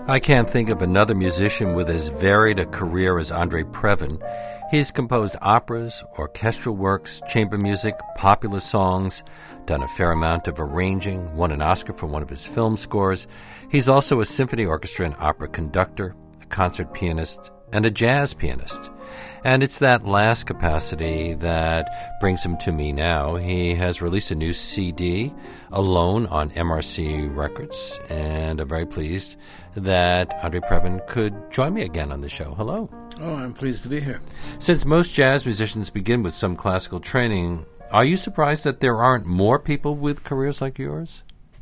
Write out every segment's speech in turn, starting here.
I can't think of another musician with as varied a career as Andre Previn. He's composed operas, orchestral works, chamber music, popular songs, done a fair amount of arranging, won an Oscar for one of his film scores. He's also a symphony orchestra and opera conductor, a concert pianist, and a jazz pianist. And it's that last capacity that brings him to me now. He has released a new CD, Alone, on MRC Records, and I'm very pleased that Andre Previn could join me again on the show. Hello. Oh, I'm pleased to be here. Since most jazz musicians begin with some classical training, are you surprised that there aren't more people with careers like yours?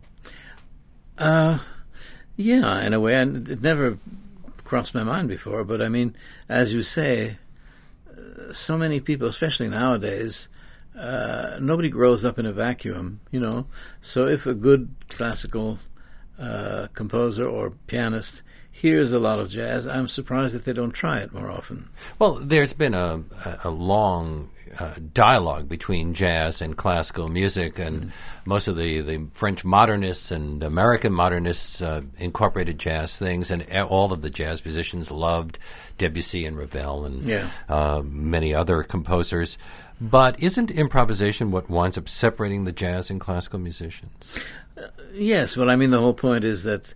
Yeah, in a way. And it never crossed my mind before, but I mean, as you say, so many people, especially nowadays, nobody grows up in a vacuum, you know. So if a good classical composer or pianist hears a lot of jazz, I'm surprised that they don't try it more often. Well, there's been a long dialogue between jazz and classical music, and most of the French modernists and American modernists incorporated jazz things, and all of the jazz musicians loved Debussy and Ravel and many other composers. But isn't improvisation what winds up separating the jazz and classical musicians? Yes, well, I mean, the whole point is that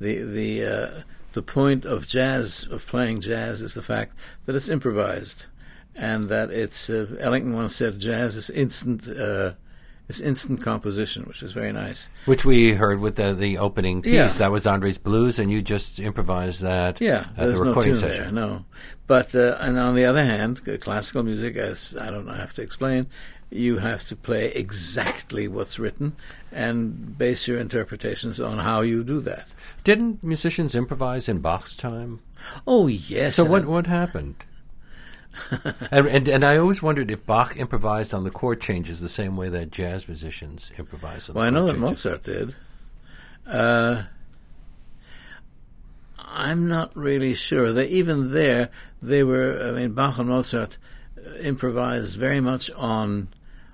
the point of jazz, of playing jazz, is the fact that it's improvised, and that it's Ellington once said, jazz is instant composition, which is very nice. Which we heard with the opening piece. Yeah. That was Andre's Blues, and you just improvised that at the there's recording no tune session. there, no. But and on the other hand, classical music, as I don't have to explain, you have to play exactly what's written and base your interpretations on how you do that. Didn't musicians improvise in Bach's time? Oh, yes. So what happened? and I always wondered if Bach improvised on the chord changes the same way that jazz musicians improvise on the chord changes. Well, I know that Mozart did. I'm not really sure. They were, I mean, Bach and Mozart improvised very much on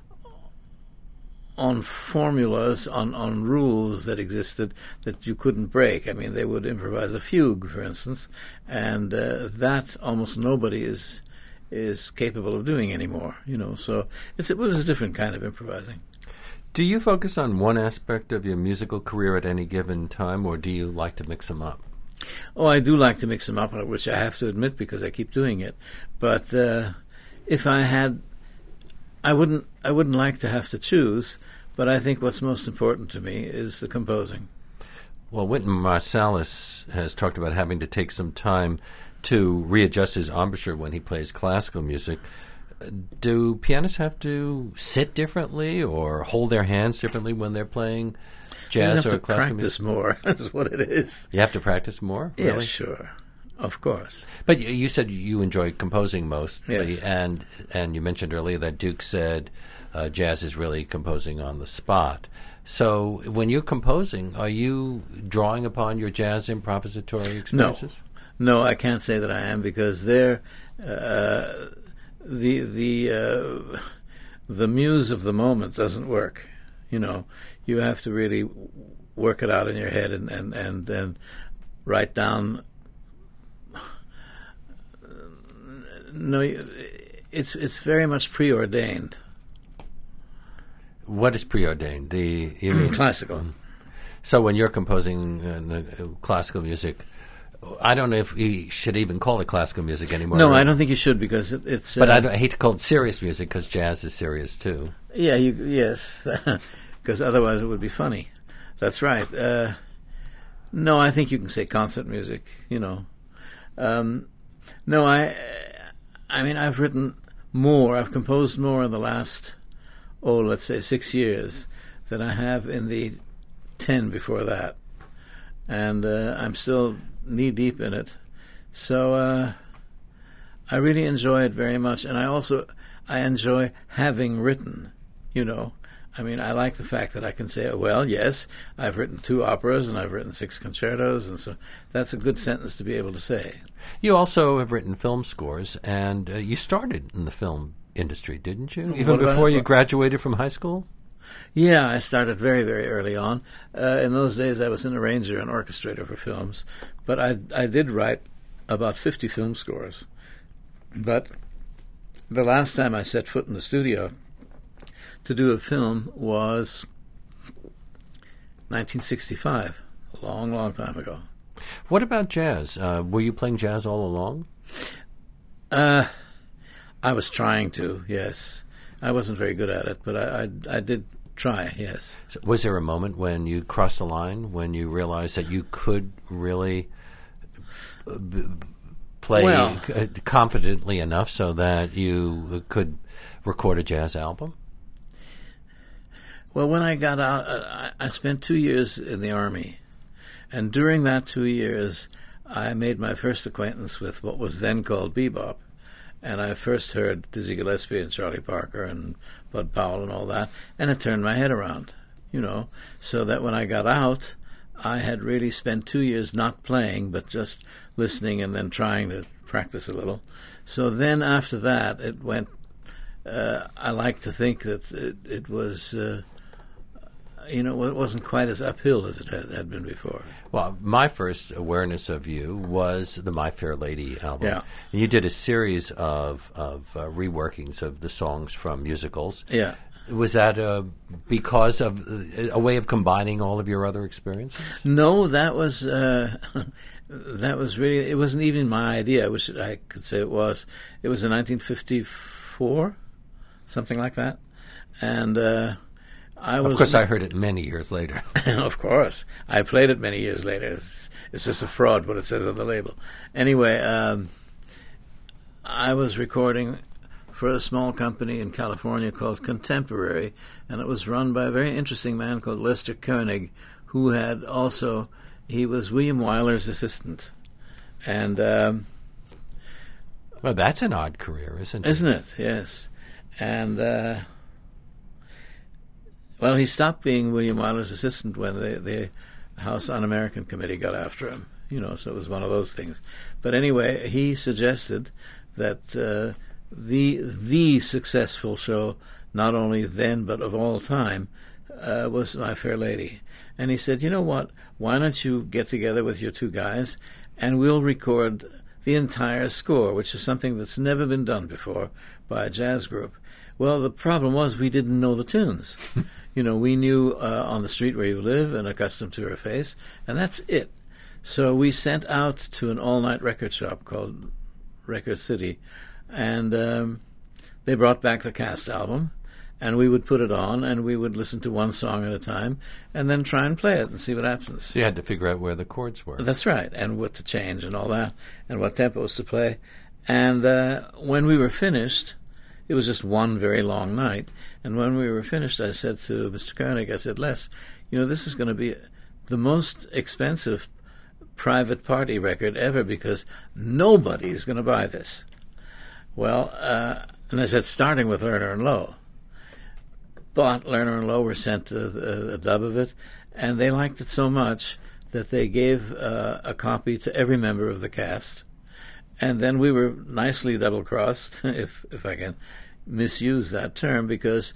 formulas, on rules that existed that you couldn't break. I mean, they would improvise a fugue, for instance, and that almost nobody is capable of doing anymore, you know. So it was a different kind of improvising. Do you focus on one aspect of your musical career at any given time, or do you like to mix them up? Oh, I do like to mix them up, which I have to admit because I keep doing it. But if I had, I wouldn't like to have to choose. But I think what's most important to me is the composing. Well, Wynton Marsalis has talked about having to take some time to readjust his embouchure when he plays classical music. Do pianists have to sit differently or hold their hands differently when they're playing jazz or classical music? You have to practice more. That's what it is. You have to practice more? Yeah, really? sure. Of course. But you said you enjoy composing mostly, yes. and you mentioned earlier that Duke said jazz is really composing on the spot. So when you're composing, are you drawing upon your jazz improvisatory experiences? No, I can't say that I am, because the muse of the moment doesn't work. You know, you have to really work it out in your head and write down. No, it's very much preordained. What is preordained? Classical. So when you're composing classical music, I don't know if you should even call it classical music anymore. No, I don't think you should, because it's. But I hate to call it serious music, because jazz is serious too. Yeah, yes, because otherwise it would be funny. That's right. No, I think you can say concert music. You know, no, I mean, I've written more. I've composed more in the last, let's say 6 years than I have in the 10 before that, and I'm still knee deep in it. So I really enjoy it very much, and I enjoy having written. You know, I mean, I like the fact that I can say, well, yes, I've written 2 operas and I've written 6 concertos, and so that's a good sentence to be able to say. You also have written film scores, and you started in the film industry, didn't you? Even before you graduated from high school? Yeah, I started very, very early on. In those days, I was an arranger and orchestrator for films, but I did write about 50 film scores. But the last time I set foot in the studio to do a film was 1965, a long, long time ago. What about jazz? Were you playing jazz all along? I was trying to, yes. I wasn't very good at it, but I did try, yes. So was there a moment when you crossed the line, when you realized that you could really play competently enough so that you could record a jazz album? Well, when I got out, I spent 2 years in the Army. And during that 2 years, I made my first acquaintance with what was then called bebop. And I first heard Dizzy Gillespie and Charlie Parker and Bud Powell and all that, and it turned my head around, so that when I got out, I had really spent 2 years not playing, but just listening and then trying to practice a little. So then after that, it went, I like to think that it was... it wasn't quite as uphill as it had been before. Well, my first awareness of you was the My Fair Lady album. Yeah. And you did a series of reworkings of the songs from musicals. Yeah. Was that because of a way of combining all of your other experiences? No, that was really, it wasn't even my idea. I wish I could say it was. It was in 1954, something like that. And... Of course, I heard it many years later. Of course. I played it many years later. It's just a fraud, what it says on the label. Anyway, I was recording for a small company in California called Contemporary, and it was run by a very interesting man called Lester Koenig, who had also, he was William Wyler's assistant. And... well, that's an odd career, isn't it? Isn't it? Yes. And... well, he stopped being William Wyler's assistant when the House Un-American Committee got after him, so it was one of those things. But anyway, he suggested that the successful show, not only then but of all time, was My Fair Lady. And he said, you know what, why don't you get together with your two guys and we'll record the entire score, which is something that's never been done before by a jazz group. Well, the problem was we didn't know the tunes. We knew On the Street Where You Live and Accustomed to Her Face, and that's it. So we sent out to an all-night record shop called Record City, and they brought back the cast album, and we would put it on, and we would listen to one song at a time, and then try and play it and see what happens. So you had to figure out where the chords were. That's right, and what to change and all that, and what tempos to play. And when we were finished... It was just one very long night. And when we were finished, I said to Mr. Koenig, I said, Les, this is going to be the most expensive private party record ever because nobody's going to buy this. Well, and I said, starting with Lerner and Loewe. But Lerner and Loewe were sent a dub of it, and they liked it so much that they gave a copy to every member of the cast. And then we were nicely double-crossed, if I can misuse that term, because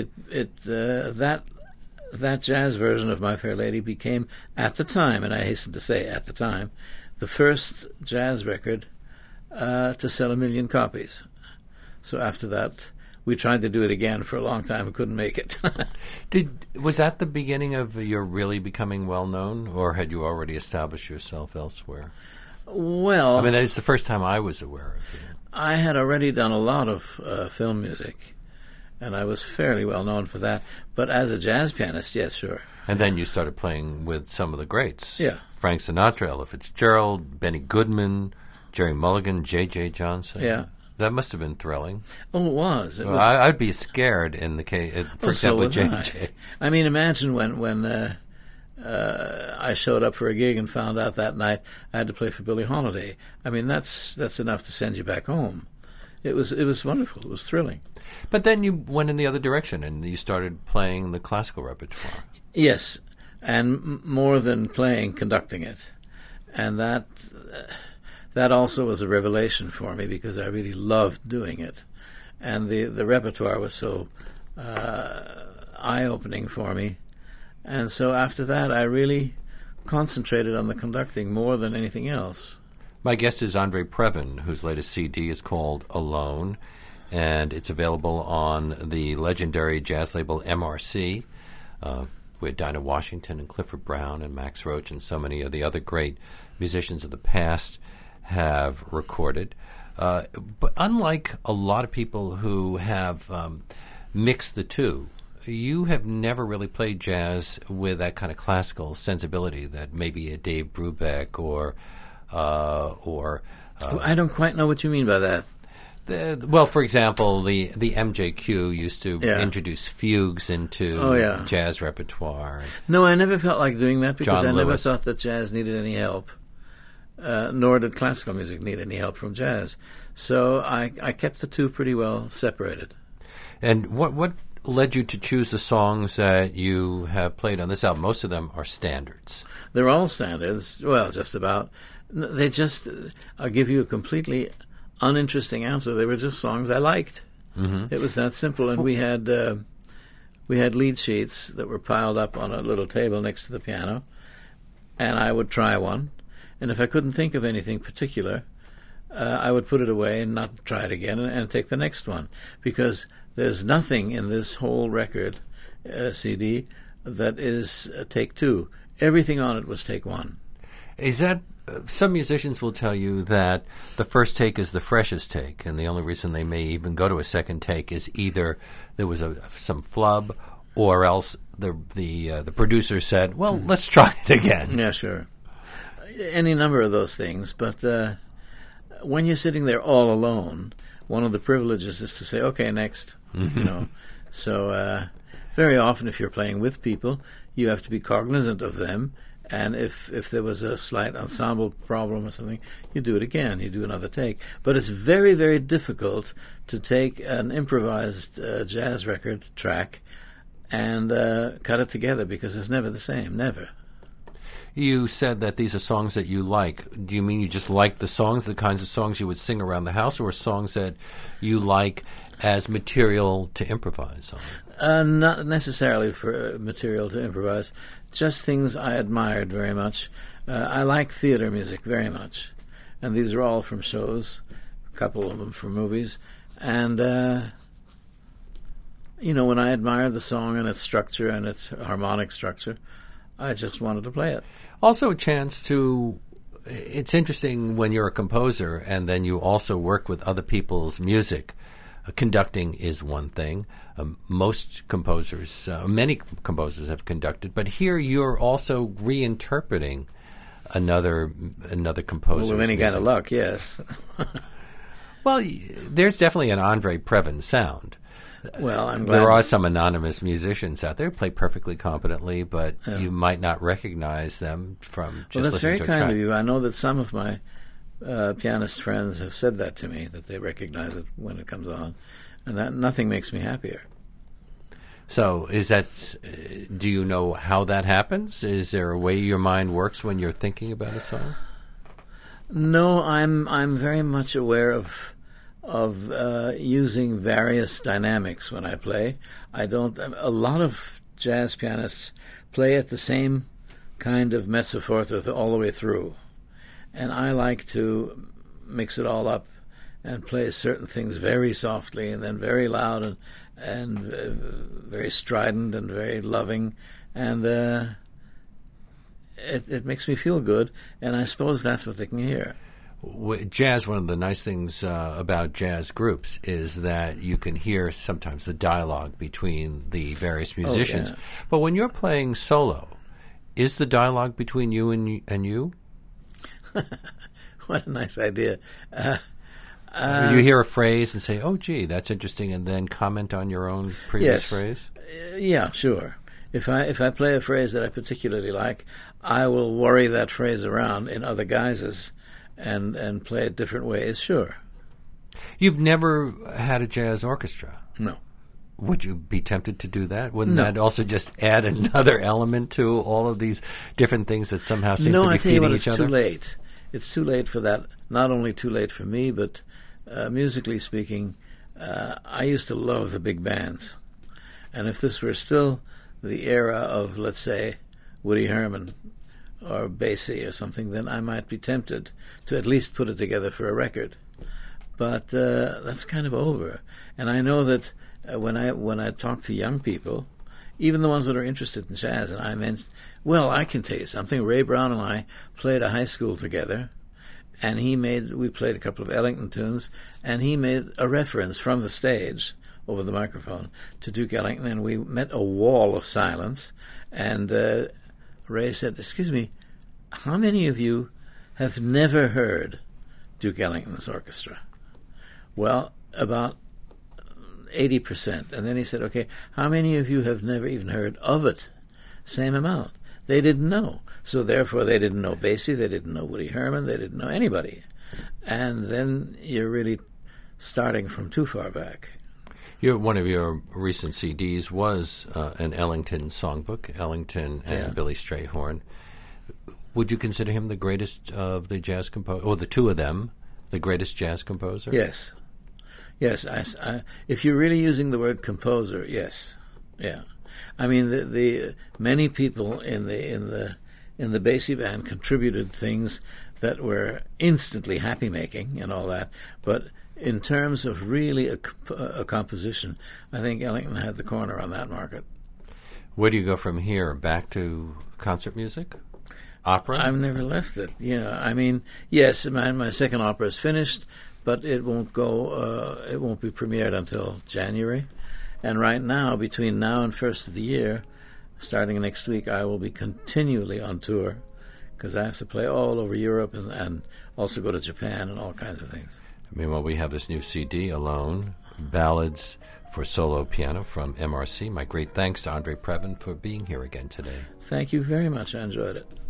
that jazz version of My Fair Lady became, at the time, and I hasten to say at the time, the first jazz record to sell 1 million copies. So after that, we tried to do it again for a long time and couldn't make it. Was that the beginning of your really becoming well-known, or had you already established yourself elsewhere? Well... I mean, it's the first time I was aware of it. I had already done a lot of film music, and I was fairly well known for that. But as a jazz pianist, yes, sure. And then you started playing with some of the greats. Yeah. Frank Sinatra, Ella Fitzgerald, Benny Goodman, Jerry Mulligan, J.J. Johnson. Yeah. That must have been thrilling. Oh, it was. Well, I'd be scared in the case, for example, J.J. I mean, imagine when I showed up for a gig and found out that night I had to play for Billie Holiday. I mean, that's enough to send you back home. It was wonderful. It was thrilling. But then you went in the other direction and you started playing the classical repertoire. Yes, and more than playing, conducting it, and that also was a revelation for me because I really loved doing it, and the repertoire was so. eye-opening for me. And so after that, I really concentrated on the conducting more than anything else. My guest is Andre Previn, whose latest CD is called Alone, and it's available on the legendary jazz label MRC, where Dinah Washington and Clifford Brown and Max Roach and so many of the other great musicians of the past have recorded. But unlike a lot of people who have mixed the two, you have never really played jazz with that kind of classical sensibility that maybe a Dave Brubeck or I don't quite know what you mean by that. Well, for example, the MJQ used to introduce fugues into jazz repertoire. No, I never felt like doing that because John I never Lewis. thought that jazz needed any help, nor did classical music need any help from jazz. So I kept the two pretty well separated. And what led you to choose the songs that you have played on this album? Most of them are standards. They're all standards. Well, just about. They just, I'll give you a completely uninteresting answer. They were just songs I liked. Mm-hmm. It was that simple. And we had lead sheets that were piled up on a little table next to the piano, and I would try one. And if I couldn't think of anything particular, I would put it away and not try it again and take the next one. Because there's nothing in this whole record CD that is take two. Everything on it was take one. Is that some musicians will tell you that the first take is the freshest take, and the only reason they may even go to a second take is either there was some flub, or else the producer said, "Well, let's try it again." Yeah, sure. Any number of those things, but when you're sitting there all alone, one of the privileges is to say, "Okay, next." Mm-hmm. So very often, if you're playing with people, you have to be cognizant of them. And if there was a slight ensemble problem or something, you do it again. You do another take. But it's very, very difficult to take an improvised jazz record track and cut it together because it's never the same. Never. You said that these are songs that you like. Do you mean you just like the songs, the kinds of songs you would sing around the house, or songs that you like as material to improvise on? Not necessarily for material to improvise. Just things I admired very much. I like theater music very much. And these are all from shows, a couple of them from movies. And, when I admired the song and its structure and its harmonic structure, I just wanted to play it. Also a chance to... It's interesting when you're a composer and then you also work with other people's music. Conducting is one thing. Most composers, many composers have conducted, but here you're also reinterpreting another composer's with any music. kind of luck, yes. Well, there's definitely an Andre Previn sound. Well, I'm glad. There are some anonymous musicians out there who play perfectly competently, but you might not recognize them from just listening to a track. Well, that's very kind of you. I know that some of my pianist friends have said that to me, that they recognize it when it comes on, and that nothing makes me happier. So do you know how that happens? Is there a way your mind works when you're thinking about a song? No, I'm very much aware of using various dynamics when I play. A lot of jazz pianists play at the same kind of mezzo forte all the way through. And I like to mix it all up and play certain things very softly and then very loud and very strident and very loving. And it makes me feel good, and I suppose that's what they can hear. Jazz, one of the nice things about jazz groups is that you can hear sometimes the dialogue between the various musicians. Oh, yeah. But when you're playing solo, is the dialogue between you and you? What a nice idea. You hear a phrase and say, "Oh, gee, that's interesting," and then comment on your own previous phrase? Yeah, sure. If I play a phrase that I particularly like, I will worry that phrase around in other guises and play it different ways, sure. You've never had a jazz orchestra? No. Would you be tempted to do that? Wouldn't No. that also just add another element to all of these different things that somehow seem to be I tell you feeding what, each it's other? too late. It's too late for that. Not only too late for me, but musically speaking, I used to love the big bands. And if this were still the era of, let's say, Woody Herman or Basie or something, then I might be tempted to at least put it together for a record. But that's kind of over. And I know that when I talk to young people, even the ones that are interested in jazz, and I meant, well, I can tell you something. Ray Brown and I played a high school together, and we played a couple of Ellington tunes, and he made a reference from the stage over the microphone to Duke Ellington, and we met a wall of silence, and Ray said, "Excuse me, how many of you have never heard Duke Ellington's orchestra?" Well, about 80%. And then he said, "Okay, how many of you have never even heard of it?" Same amount. They didn't know. So therefore they didn't know Basie, they didn't know Woody Herman, they didn't know anybody. And then you're really starting from too far back. One of your recent CDs was an Ellington songbook, Ellington and Billy Strayhorn. Would you consider him the greatest of the jazz composers, or the two of them, the greatest jazz composer? Yes. Yes, if you're really using the word composer, yes, yeah. I mean, the many people in the Basie band contributed things that were instantly happy making and all that. But in terms of really a composition, I think Ellington had the corner on that market. Where do you go from here? Back to concert music, opera? I've never left it. Yeah, I mean, yes, my second opera is finished. But it won't go. It won't be premiered until January, and right now, between now and first of the year, starting next week, I will be continually on tour because I have to play all over Europe and also go to Japan and all kinds of things. Meanwhile, we have this new CD, Alone, Ballads for Solo Piano from MRC. My great thanks to Andre Previn for being here again today. Thank you very much. I enjoyed it.